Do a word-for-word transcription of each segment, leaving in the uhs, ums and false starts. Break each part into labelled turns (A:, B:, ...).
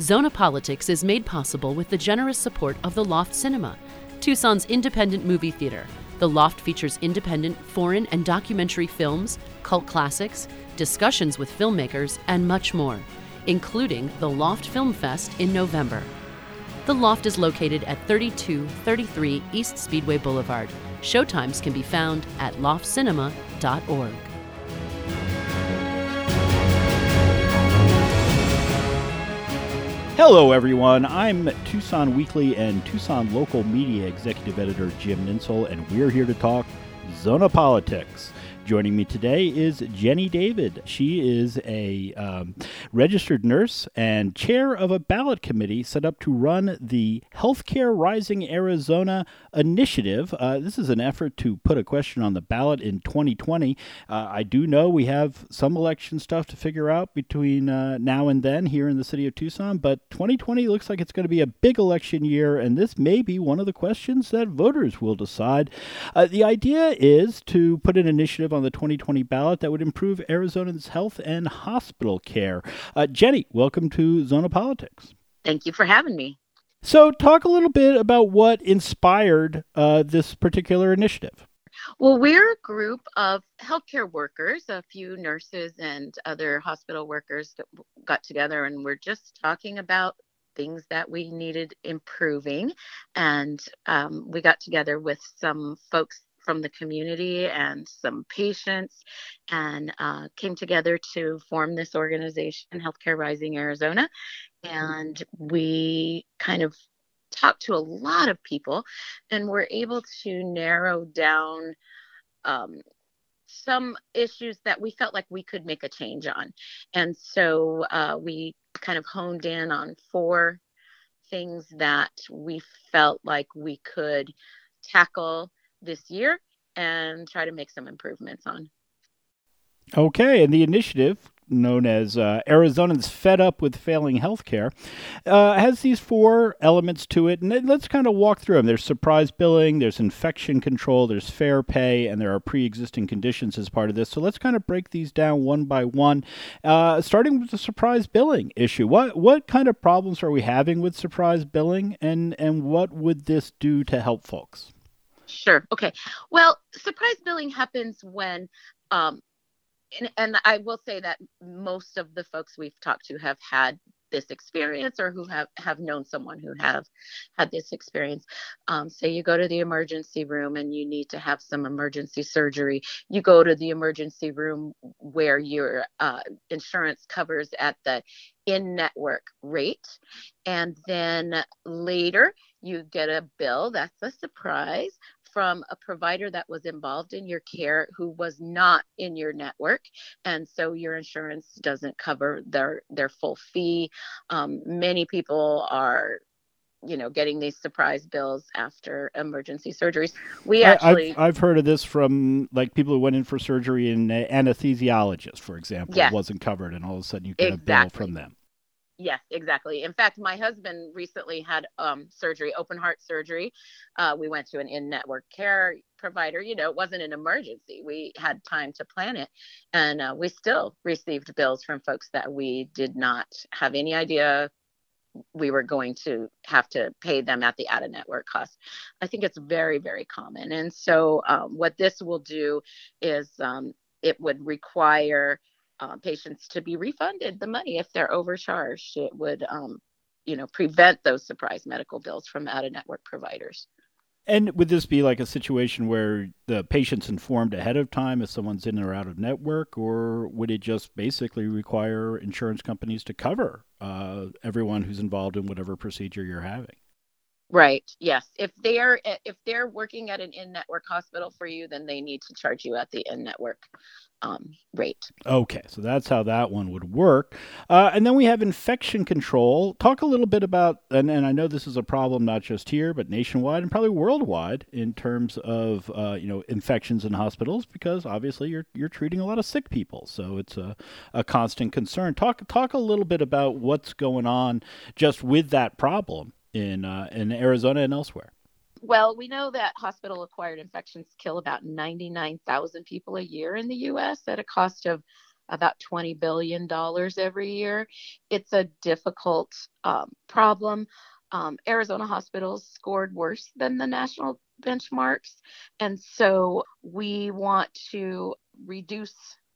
A: Zona Politics is made possible with the generous support of the Loft Cinema, Tucson's independent movie theater. The Loft features independent foreign and documentary films, cult classics, discussions with filmmakers, and much more, including the Loft Film Fest in November. The Loft is located at thirty-two thirty-three East Speedway Boulevard. Showtimes can be found at loft cinema dot org.
B: Hello, everyone. I'm Tucson Weekly and Tucson Local Media Executive Editor Jim Ninsel, and we're here to talk Zona Politics. Joining me today is Jenny David. She is a um, registered nurse and chair of a ballot committee set up to run the Healthcare Rising Arizona initiative. Uh, this is an effort to put a question on the ballot in twenty twenty. Uh, I do know we have some election stuff to figure out between uh, now and then here in the city of Tucson, but twenty twenty looks like it's going to be a big election year, and this may be one of the questions that voters will decide. Uh, the idea is to put an initiative on the twenty twenty ballot that would improve Arizona's health and hospital care. Uh, Jenny, welcome to Zona Politics.
C: Thank you for having me.
B: So talk a little bit about what inspired uh, this particular initiative.
C: Well, we're a group of healthcare workers, a few nurses and other hospital workers that got together, and we're just talking about things that we needed improving. And um, we got together with some folks from the community and some patients and uh, came together to form this organization, Healthcare Rising Arizona. And we kind of talked to a lot of people and were able to narrow down um, some issues that we felt like we could make a change on. And so uh, we kind of honed in on four things that we felt like we could tackle this year and try to make some improvements on.
B: Okay, and the initiative, known as uh, Arizonans Fed Up with Failing Healthcare, uh, has these four elements to it, and let's kind of walk through them. There's surprise billing, there's infection control, there's fair pay, and there are pre-existing conditions as part of this. So let's kind of break these down one by one, uh, starting with the surprise billing issue. What what kind of problems are we having with surprise billing, and, and what would this do to help folks?
C: Sure. Okay. Well, surprise billing happens when, um, and, and I will say that most of the folks we've talked to have had this experience or who have, have known someone who have had this experience. Um, say you go to the emergency room and you need to have some emergency surgery. You go to the emergency room where your uh, insurance covers at the in-network rate. And then later you get a bill, that's a surprise, from a provider that was involved in your care who was not in your network. And so your insurance doesn't cover their, their full fee. Um, many people are, you know, getting these surprise bills after emergency surgeries. We actually...
B: I've, I've heard of this from like people who went in for surgery and uh, anesthesiologist, for example,
C: yes.
B: wasn't covered. And all of a sudden you get
C: exactly.
B: a bill from them.
C: Yes, exactly. In fact, my husband recently had um, surgery, open heart surgery. Uh, we went to an in-network care provider. You know, it wasn't an emergency. We had time to plan it. And uh, we still received bills from folks that we did not have any idea we were going to have to pay them at the out-of-network cost. I think it's very, very common. And so um, what this will do is um, it would require Uh, patients to be refunded the money if they're overcharged. It would, um, you know, prevent those surprise medical bills from out-of-network providers.
B: And would this be like a situation where the patient's informed ahead of time if someone's in or out of network, or would it just basically require insurance companies to cover uh, everyone who's involved in whatever procedure you're having?
C: Right. Yes. If they're if they're working at an in-network hospital for you, then they need to charge you at the in-network um, rate.
B: Okay, so that's how that one would work. Uh, and then we have infection control. Talk a little bit about, and, and I know this is a problem not just here, but nationwide and probably worldwide in terms of uh, you know infections in hospitals, because obviously you're you're treating a lot of sick people, so it's a, a constant concern. Talk talk a little bit about what's going on just with that problem in uh, in Arizona and elsewhere.
C: Well, we know that hospital-acquired infections kill about ninety-nine thousand people a year in the U S at a cost of about twenty billion dollars every year. It's a difficult um, problem. Um, Arizona hospitals scored worse than the national benchmarks. And so we want to reduce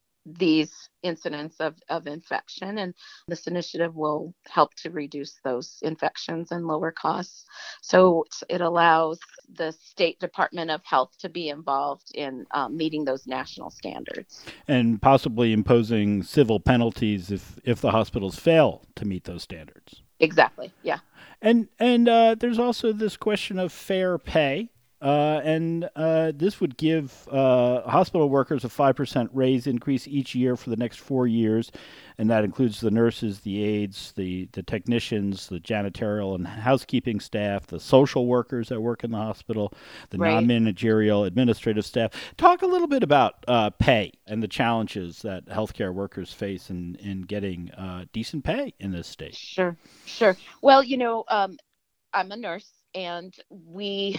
C: these incidents of, of infection. And this initiative will help to reduce those infections and lower costs. So it allows the State Department of Health to be involved in um, meeting those national standards.
B: And possibly imposing civil penalties if, if the hospitals fail to meet those standards.
C: Exactly, yeah.
B: And and uh, there's also this question of fair pay. Uh, and uh, this would give uh, hospital workers a five percent raise increase each year for the next four years. And that includes the nurses, the aides, the, the technicians, the janitorial and housekeeping staff, the social workers that work in the hospital, the
C: right.
B: non-managerial administrative staff. Talk a little bit about uh, pay and the challenges that healthcare workers face in, in getting uh, decent pay in this state.
C: Sure, sure. Well, you know, um, I'm a nurse, and we...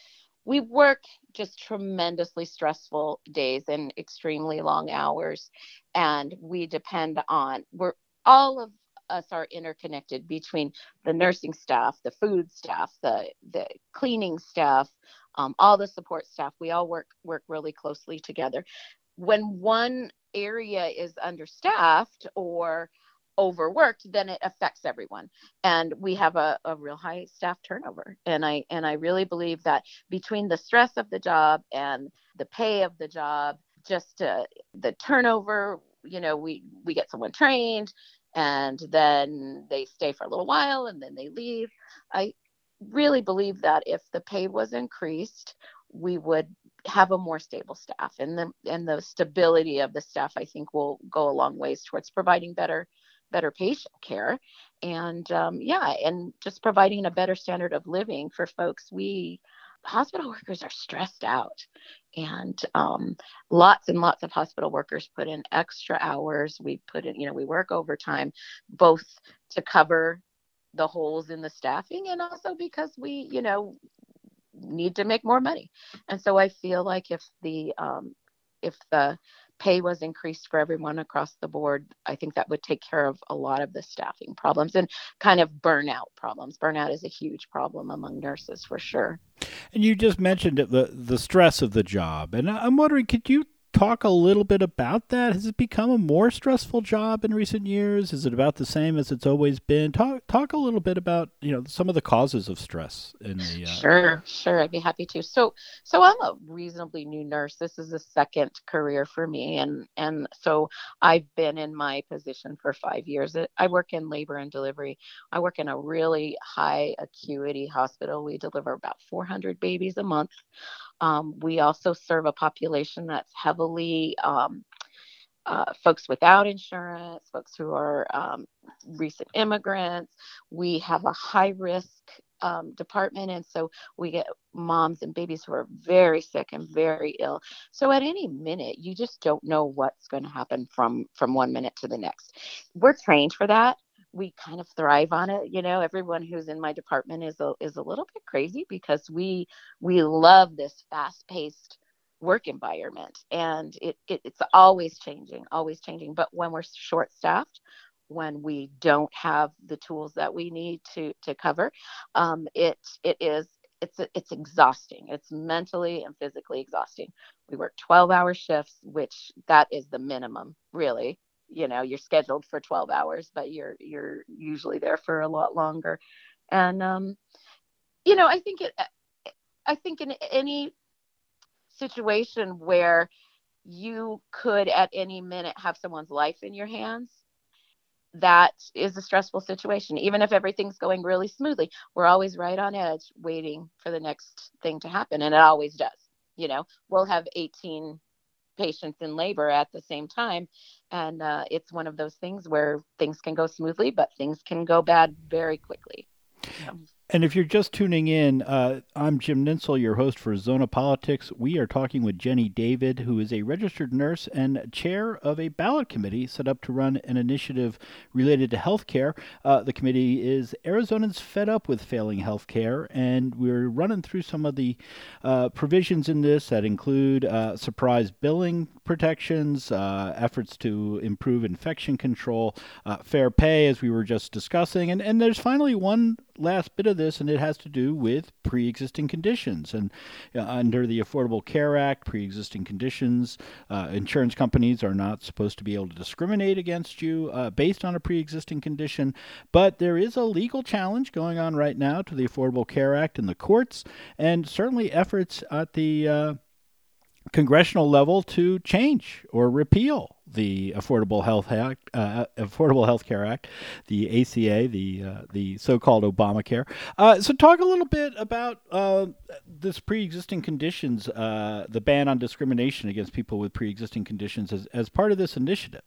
C: We work just tremendously stressful days and extremely long hours, and we depend on, we're all of us are interconnected between the nursing staff, the food staff, the the cleaning staff, um, all the support staff. We all work work really closely together. When one area is understaffed or overworked, then it affects everyone. And we have a, a real high staff turnover. And I and I really believe that between the stress of the job and the pay of the job, just uh, the turnover, you know, we, we get someone trained and then they stay for a little while and then they leave. I really believe that if the pay was increased, we would have a more stable staff, and the and the stability of the staff, I think, will go a long ways towards providing better better patient care and um, yeah, and just providing a better standard of living for folks. We hospital workers are stressed out, and um, lots and lots of hospital workers put in extra hours. We put in, you know, we work overtime, both to cover the holes in the staffing and also because we, you know, need to make more money. And so I feel like if the um, if the pay was increased for everyone across the board, I think that would take care of a lot of the staffing problems and kind of burnout problems. Burnout is a huge problem among nurses for sure.
B: And you just mentioned the the stress of the job. And I'm wondering, could you talk a little bit about that? Has it become a more stressful job in recent years? Is it about the same as it's always been? Talk talk a little bit about, you know, some of the causes of stress in the. Uh...
C: Sure, sure, I'd be happy to. So, so I'm a reasonably new nurse. This is a second career for me, and and so I've been in my position for five years. I work in labor and delivery. I work in a really high acuity hospital. We deliver about four hundred babies a month. Um, we also serve a population that's heavily um, uh, folks without insurance, folks who are um, recent immigrants. We have a high risk um, department, and so we get moms and babies who are very sick and very ill. So at any minute, you just don't know what's going to happen from from one minute to the next. We're trained for that. We kind of thrive on it. You know, everyone who's in my department is a, is a little bit crazy because we, we love this fast paced work environment, and it, it it's always changing, always changing. But when we're short staffed, when we don't have the tools that we need to, to cover, um, it, it is, it's, it's exhausting. It's mentally and physically exhausting. We work twelve hour shifts, which that is the minimum, really. You know, you're scheduled for twelve hours, but you're you're usually there for a lot longer. And um, you know, I think it. I think in any situation where you could at any minute have someone's life in your hands, that is a stressful situation. Even if everything's going really smoothly, we're always right on edge, waiting for the next thing to happen, and it always does. You know, we'll have eighteen patients in labor at the same time. And uh, it's one of those things where things can go smoothly, but things can go bad very quickly. So.
B: And if you're just tuning in, uh, I'm Jim Ninsel, your host for Zona Politics. We are talking with Jenny David, who is a registered nurse and chair of a ballot committee set up to run an initiative related to health care. Uh, the committee is Arizonans Fed Up with Failing Health Care, and we're running through some of the uh, provisions in this that include uh, surprise billing protections, uh, efforts to improve infection control, uh, fair pay, as we were just discussing, and, and there's finally one last bit of this, and it has to do with pre-existing conditions. And uh, under the Affordable Care Act, pre-existing conditions, uh, insurance companies are not supposed to be able to discriminate against you uh, based on a pre-existing condition. But there is a legal challenge going on right now to the Affordable Care Act in the courts, and certainly efforts at the uh, congressional level to change or repeal the Affordable Health Act, uh, Affordable Health Care Act, the A C A, the uh, the so-called Obamacare. Uh, so, talk a little bit about uh, this pre-existing conditions, uh, the ban on discrimination against people with pre-existing conditions, as as part of this initiative.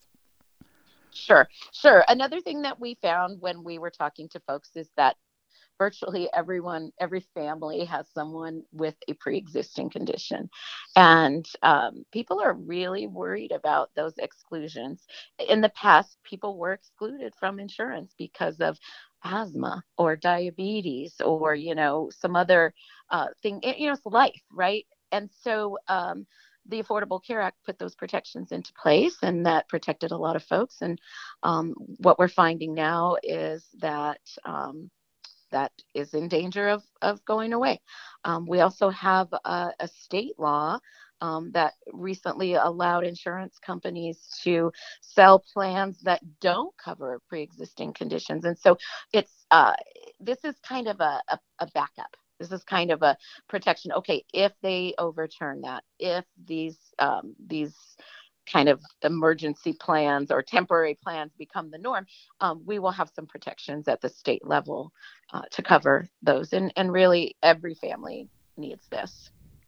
C: Sure, sure. Another thing that we found when we were talking to folks is that virtually everyone, every family has someone with a pre-existing condition. And um, people are really worried about those exclusions. In the past, people were excluded from insurance because of asthma or diabetes or, you know, some other uh, thing, you know, it's life, right? And so um, the Affordable Care Act put those protections into place, and that protected a lot of folks. And um, what we're finding now is that um, that is in danger of, of going away. Um, we also have a, a state law um, that recently allowed insurance companies to sell plans that don't cover pre-existing conditions. And so it's uh, this is kind of a, a, a backup. This is kind of a protection. Okay, if they overturn that, if these um, these kind of emergency plans or temporary plans become the norm, um, we will have some protections at the state level uh, to cover those. And, and really, every family needs this.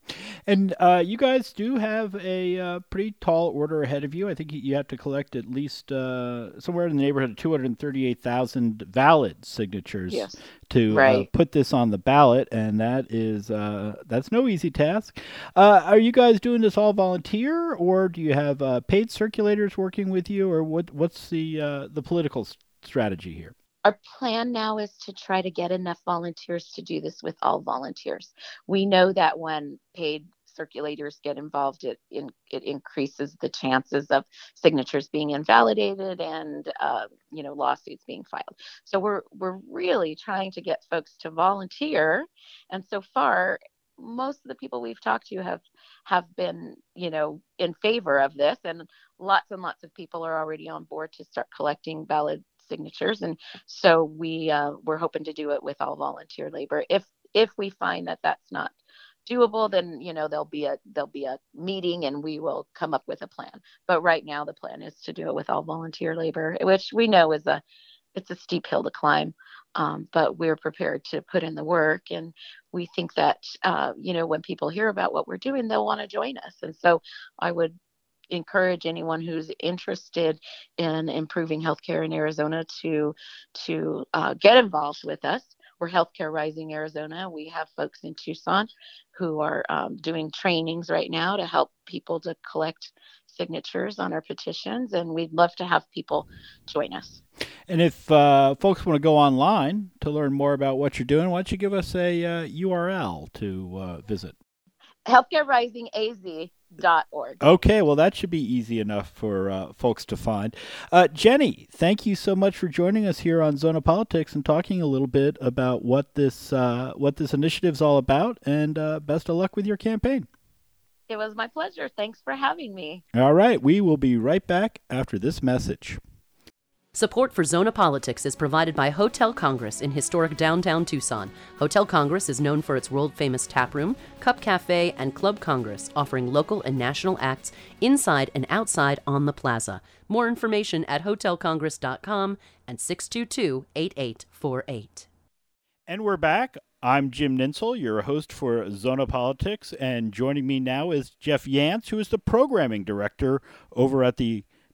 B: And uh, you guys do have a uh, pretty tall order ahead of you. I think you have to collect at least uh, somewhere in the neighborhood of two hundred thirty-eight thousand valid signatures
C: yes.
B: to
C: right.
B: uh, put this on the ballot, and that is uh, that's no easy task. Uh, are you guys doing this all volunteer, or do you have uh, paid circulators working with you, or what? What's the uh, the political strategy here?
C: Our plan now is to try to get enough volunteers to do this with all volunteers. We know that when paid circulators get involved, it in, it increases the chances of signatures being invalidated and uh, you know lawsuits being filed. So we're we're really trying to get folks to volunteer, and so far, most of the people we've talked to have have been you know in favor of this, and lots and lots of people are already on board to start collecting valid signatures. And so we uh, we're hoping to do it with all volunteer labor. If if we find that that's not doable, then you know there'll be a there'll be a meeting and we will come up with a plan. But right now the plan is to do it with all volunteer labor, which we know is a it's a steep hill to climb. Um, but we're prepared to put in the work, and we think that uh, you know when people hear about what we're doing, they'll want to join us. And so I would encourage anyone who's interested in improving healthcare in Arizona to to uh, get involved with us. We're Healthcare Rising Arizona. We have folks in Tucson who are um, doing trainings right now to help people to collect signatures on our petitions, and we'd love to have people join us.
B: And if uh, folks want to go online to learn more about what you're doing, why don't you give us a uh, U R L to uh, visit?
C: healthcare rising a z dot org.
B: Okay, well, that should be easy enough for uh, folks to find. Uh, Jenny, thank you so much for joining us here on Zona Politics and talking a little bit about what this uh, what this initiative is all about, and uh, best of luck with your campaign.
C: It was my pleasure. Thanks for having me.
B: All right, we will be right back after this message.
A: Support for Zona Politics is provided by Hotel Congress in historic downtown Tucson. Hotel Congress is known for its world-famous tap room, Cup Cafe, and Club Congress, offering local and national acts inside and outside on the plaza. More information at hotel congress dot com and six two two, eight eight four eight.
B: And we're back. I'm Jim Ninsel, your host for Zona Politics, and joining me now is Jeff Yance, who is the programming director over at the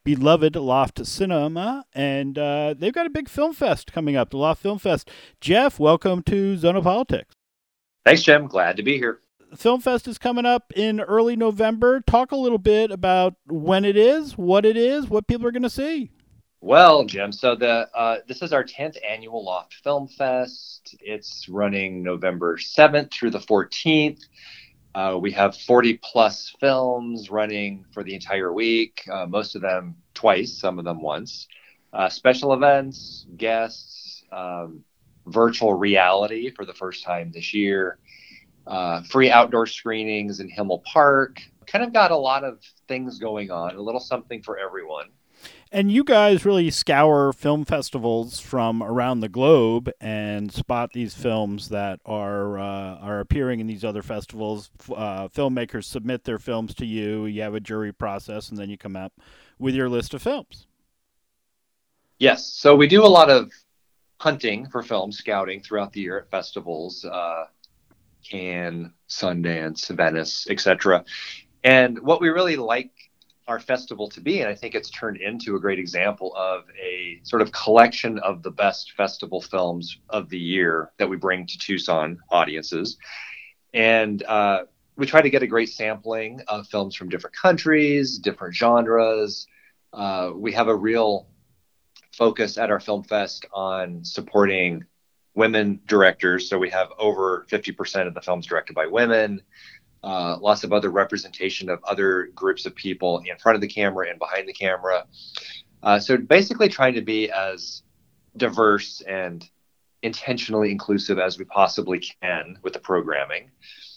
B: beloved Loft Cinema, and uh, they've got a big film fest coming up, the Loft Film Fest. Jeff, welcome to Zona Politics.
D: Thanks, Jim. Glad to be here.
B: Film Fest is coming up in early November. Talk a little bit about when it is, what it is, what people are going to see.
D: Well, Jim, so the uh, this is our tenth annual Loft Film Fest. It's running November seventh through the fourteenth. Uh, we have forty plus films running for the entire week, uh, most of them twice, some of them once. Uh, special events, guests, um, virtual reality for the first time this year. Uh, free outdoor screenings in Himmel Park. Kind of got a lot of things going on, a little something for everyone.
B: And you guys really scour film festivals from around the globe and spot these films that are uh, are appearing in these other festivals. Uh, filmmakers submit their films to you. You have a jury process, and then you come up with your list of films.
D: Yes, so we do a lot of hunting for film, scouting throughout the year at festivals. Uh, Cannes, Sundance, Venice, et cetera. And what we really like our festival to be, and I think it's turned into a great example of a sort of collection of the best festival films of the year that we bring to Tucson audiences. And uh, we try to get a great sampling of films from different countries, different genres. Uh, we have a real focus at our film fest on supporting women directors. So we have over fifty percent of the films directed by women, uh, lots of other representation of other groups of people in front of the camera and behind the camera. Uh, so basically trying to be as diverse and intentionally inclusive as we possibly can with the programming.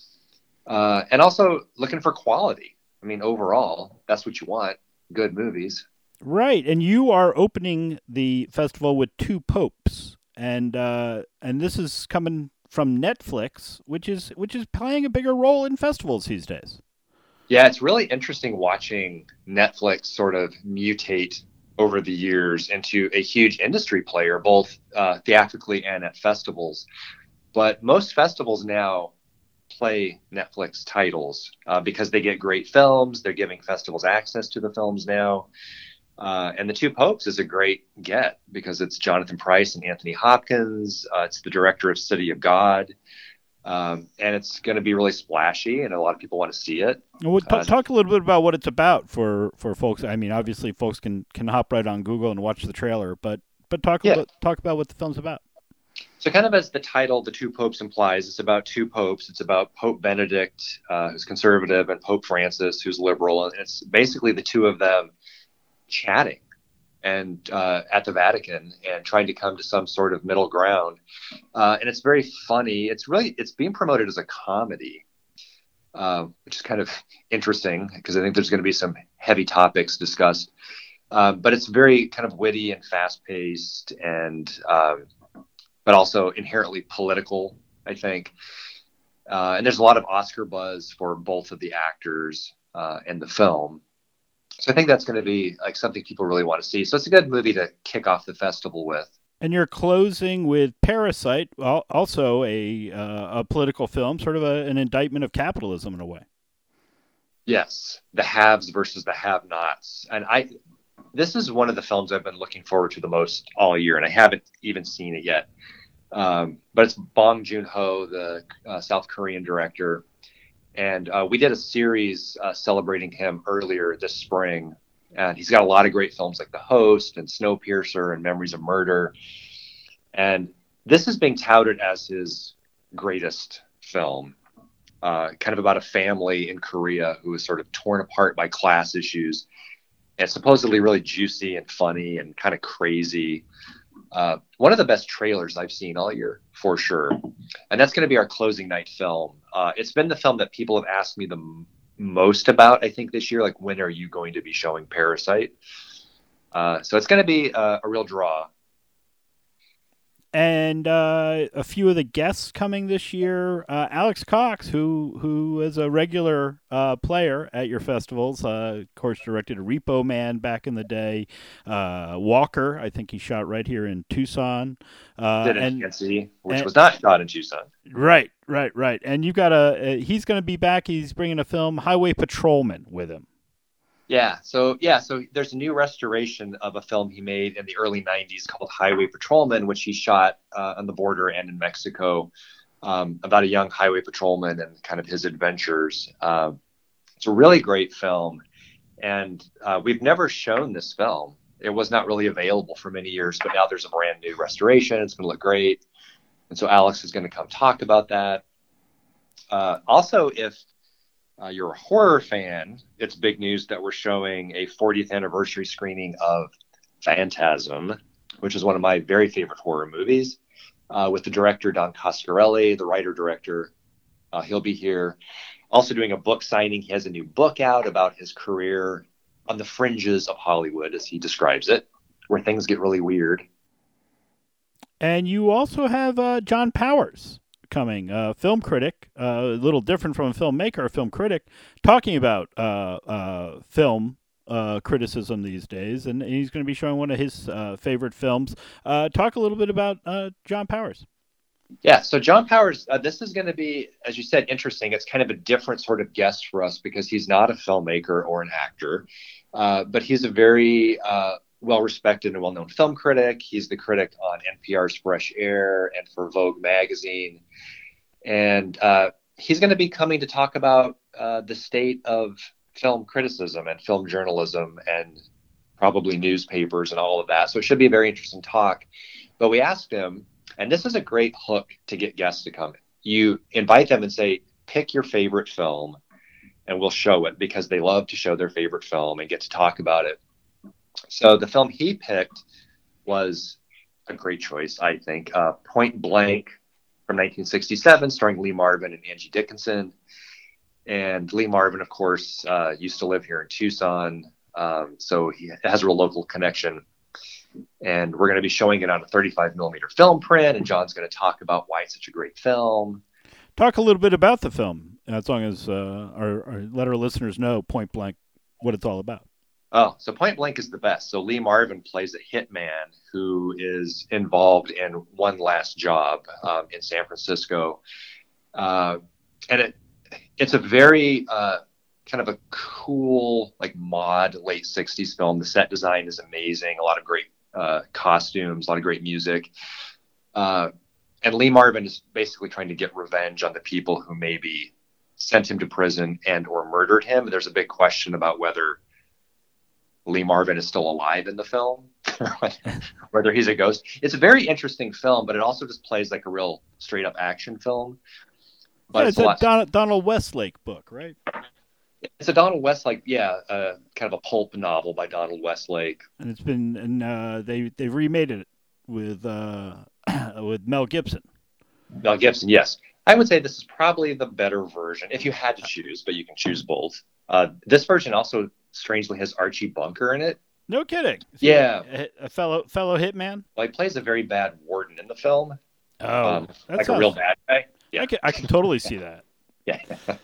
D: Uh, and also looking for quality. I mean, overall, that's what you want, good movies.
B: Right. And you are opening the festival with Two Popes. And uh, and this is coming from Netflix, which is which is playing a bigger role in festivals these days.
D: Yeah, it's really interesting watching Netflix sort of mutate over the years into a huge industry player, both uh, theatrically and at festivals. But most festivals now play Netflix titles uh, because they get great films. They're giving festivals access to the films now. Uh, and The Two Popes is a great get because it's Jonathan Pryce and Anthony Hopkins. Uh, it's the director of City of God. Um, and it's going to be really splashy, and a lot of people want to see it.
B: Well, t- uh, talk a little bit about what it's about for, for folks. I mean, obviously, folks can, can hop right on Google and watch the trailer, but but talk a
D: yeah.
B: little, talk about what the film's about.
D: So kind of as the title, The Two Popes, implies, it's about two popes. It's about Pope Benedict, uh, who's conservative, and Pope Francis, who's liberal. And it's basically the two of them chatting and uh, at the Vatican and trying to come to some sort of middle ground. Uh, and it's very funny. It's really, it's being promoted as a comedy, uh, which is kind of interesting because I think there's going to be some heavy topics discussed. Uh, but it's very kind of witty and fast paced and, um, but also inherently political, I think. Uh, and there's a lot of Oscar buzz for both of the actors uh, and the film. So I think that's going to be like something people really want to see. So it's a good movie to kick off the festival with.
B: And you're closing with Parasite, also a uh, a political film, sort of a, an indictment of capitalism in a way.
D: Yes, the haves versus the have-nots. And I, this is one of the films I've been looking forward to the most all year, and I haven't even seen it yet. Um, but it's Bong Joon-ho, the uh, South Korean director. And uh, we did a series uh, celebrating him earlier this spring. And he's got a lot of great films like The Host and Snowpiercer and Memories of Murder. And this is being touted as his greatest film, uh, kind of about a family in Korea who is sort of torn apart by class issues. And supposedly really juicy and funny and kind of crazy. Uh, one of the best trailers I've seen all year, for sure. And that's going to be our closing night film. Uh, it's been the film that people have asked me the m- most about, I think, this year. Like, when are you going to be showing Parasite? Uh, so it's going to be uh, a real draw.
B: And uh, a few of the guests coming this year, uh, Alex Cox, who who is a regular uh, player at your festivals, uh, of course, directed Repo Man back in the day. Uh, Walker, I think he shot right here in Tucson. Uh,
D: Did in
B: and,
D: Nancy, which
B: and,
D: was not shot in Tucson.
B: Right, right, right. And you've got a, uh, he's going to be back. He's bringing a film, Highway Patrolman, with him.
D: Yeah. So yeah. So there's a new restoration of a film he made in the early nineties called Highway Patrolman, which he shot uh, on the border and in Mexico, um, about a young highway patrolman and kind of his adventures. Uh, it's a really great film, and uh, we've never shown this film. It was not really available for many years, but now there's a brand new restoration. It's going to look great, and so Alex is going to come talk about that. Uh, also, if Uh, you're a horror fan, it's big news that we're showing a fortieth anniversary screening of Phantasm, which is one of my very favorite horror movies, uh, with the director Don Coscarelli, the writer-director. Uh, he'll be here. Also doing a book signing. He has a new book out about his career on the fringes of Hollywood, as he describes it, where things get really weird.
B: And you also have uh, John Powers coming, a uh, film critic, uh, a little different from a filmmaker, a film critic, talking about uh, uh, film uh, criticism these days, and he's going to be showing one of his uh, favorite films. Uh, talk a little bit about uh, John Powers.
D: Yeah, so John Powers, uh, this is going to be, as you said, interesting. It's kind of a different sort of guest for us because he's not a filmmaker or an actor, uh, but he's a very uh, well-respected and well-known film critic. He's the critic on N P R's Fresh Air and for Vogue magazine. And uh, he's going to be coming to talk about uh, the state of film criticism and film journalism and probably newspapers and all of that. So it should be a very interesting talk. But we asked him, and this is a great hook to get guests to come. You invite them and say, pick your favorite film, and we'll show it, because they love to show their favorite film and get to talk about it. So the film he picked was a great choice, I think. Uh, Point Blank from nineteen sixty-seven, starring Lee Marvin and Angie Dickinson. And Lee Marvin, of course, uh, used to live here in Tucson, um, so he has a real local connection. And we're going to be showing it on a thirty-five millimeter film print, and John's going to talk about why it's such a great film.
B: Talk a little bit about the film, as long as uh, our, our let our listeners know Point Blank what it's all about.
D: Oh, so Point Blank is the best. So Lee Marvin plays a hitman who is involved in one last job um, in San Francisco. Uh, and it it's a very uh, kind of a cool, like mod late sixties film. The set design is amazing. A lot of great uh, costumes, a lot of great music. Uh, and Lee Marvin is basically trying to get revenge on the people who maybe sent him to prison and or murdered him. There's a big question about whether Lee Marvin is still alive in the film, whether he's a ghost. It's a very interesting film, but it also just plays like a real straight up action film. But
B: Yeah,
D: it's,
B: it's
D: a
B: a
D: lot,
B: Don, Donald Westlake book, right?
D: it's a Donald Westlake, yeah, uh, kind of a pulp novel by Donald Westlake.
B: And it's been, and uh, they they remade it with uh, with Mel Gibson.
D: Mel Gibson, yes. I would say this is probably the better version, if you had to choose, but you can choose both. Uh, this version also strangely has Archie Bunker in it.
B: No kidding. So
D: Yeah.
B: a, a fellow fellow hitman.
D: Well, he plays a very bad warden in the film.
B: Oh,
D: um,
B: that
D: like
B: sounds-
D: a real bad guy. Yeah.
B: I can I can totally see that.
D: Yeah.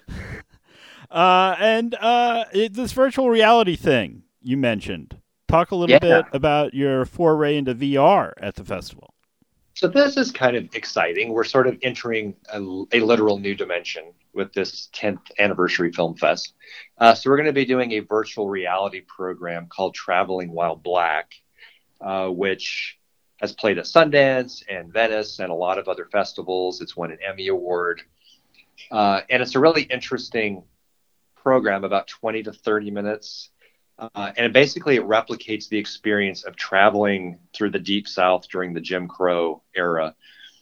B: Uh, and uh, it, this virtual reality thing you mentioned. Talk a little
D: Yeah.
B: bit about your foray into V R at the festival.
D: So this is kind of exciting. We're sort of entering a, a literal new dimension with this tenth anniversary film fest. Uh, so we're going to be doing a virtual reality program called Traveling While Black, uh, which has played at Sundance and Venice and a lot of other festivals. It's won an Emmy Award. Uh, and it's a really interesting program, about twenty to thirty minutes. Uh, and basically it replicates the experience of traveling through the Deep South during the Jim Crow era.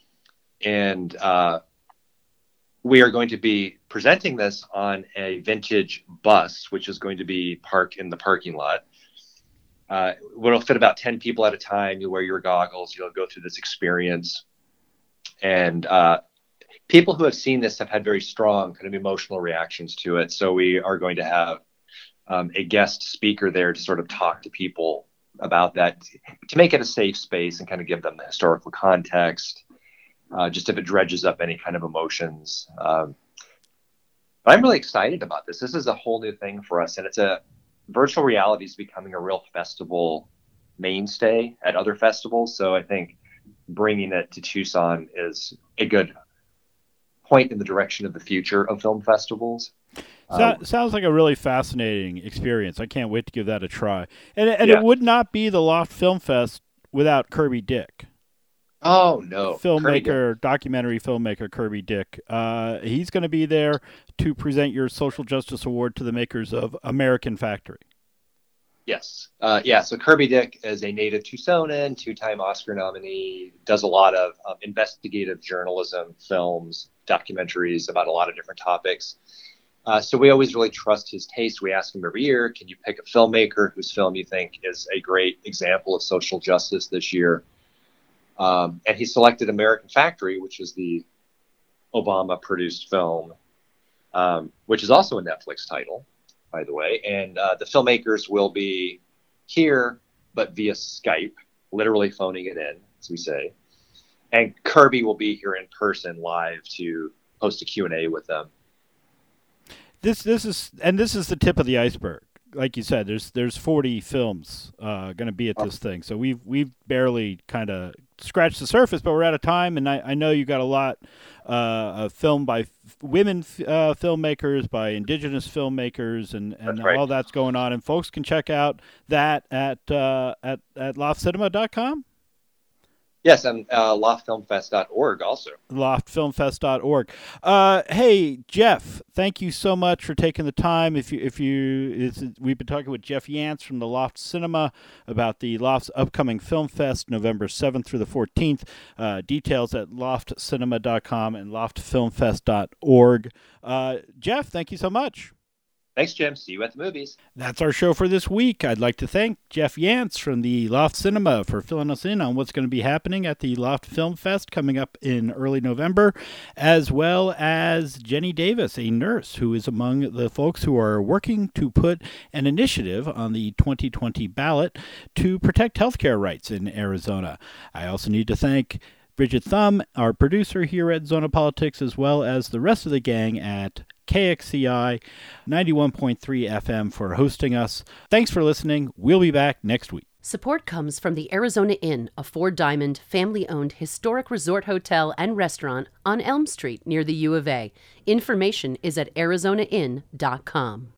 D: And uh, we are going to be presenting this on a vintage bus, which is going to be parked in the parking lot. Uh, it'll fit about ten people at a time. You'll wear your goggles. You'll go through this experience. And uh, people who have seen this have had very strong kind of emotional reactions to it. So we are going to have Um, a guest speaker there to sort of talk to people about that, to make it a safe space and kind of give them the historical context, uh, just if it dredges up any kind of emotions. Um, but I'm really excited about this. This is a whole new thing for us, and it's a virtual reality is becoming a real festival mainstay at other festivals. So I think bringing it to Tucson is a good point in the direction of the future of film festivals.
B: So,
D: Um,
B: sounds like a really fascinating experience. I can't wait to give that a try. And and
D: Yeah.
B: it would not be the Loft Film Fest without Kirby Dick,
D: oh no, Kirby Dick.
B: filmmaker, documentary filmmaker Kirby Dick. Uh, he's going to be there to present your Social Justice Award to the makers of American Factory.
D: Yes. Uh, yeah. So Kirby Dick is a native Tucsonan, two-time Oscar nominee, does a lot of um, investigative journalism, films, documentaries about a lot of different topics. Uh, so we always really trust his taste. We ask him every year, can you pick a filmmaker whose film you think is a great example of social justice this year? Um, and he selected American Factory, which is the Obama-produced film, um, which is also a Netflix title, by the way. And uh, the filmmakers will be here, but via Skype, literally phoning it in, as we say. And Kirby will be here in person live to host a Q and A with them.
B: This this is and this is the tip of the iceberg. Like you said, there's there's forty films uh, going to be at this thing, so we've we've barely kind of scratched the surface, but we're out of time. And I, I know you got a lot uh, of film by f- women uh, filmmakers, by indigenous filmmakers, and, and
D: That's right.
B: all that's going on. And folks can check out that at uh, at at loft cinema dot com.
D: Yes, and uh, loft film fest dot org also.
B: loft film fest dot org. Uh, hey, Jeff, thank you so much for taking the time. If you, if you, it's, we've been talking with Jeff Yance from the Loft Cinema about the Loft's upcoming Film Fest, November seventh through the fourteenth. Uh, details at loft cinema dot com and loft film fest dot org. Uh, Jeff, thank you so much.
D: Thanks, Jim. See you at the movies.
B: That's our show for this week. I'd like to thank Jeff Yance from the Loft Cinema for filling us in on what's going to be happening at the Loft Film Fest coming up in early November, as well as Jenny Davis, a nurse who is among the folks who are working to put an initiative on the twenty twenty ballot to protect healthcare rights in Arizona. I also need to thank Bridget Thumb, our producer here at Zona Politics, as well as the rest of the gang at K X C I ninety-one point three F M for hosting us. Thanks for listening. We'll be back next week.
A: Support comes from the Arizona Inn, a four-diamond, family-owned historic resort hotel and restaurant on Elm Street near the U of A. Information is at arizona inn dot com.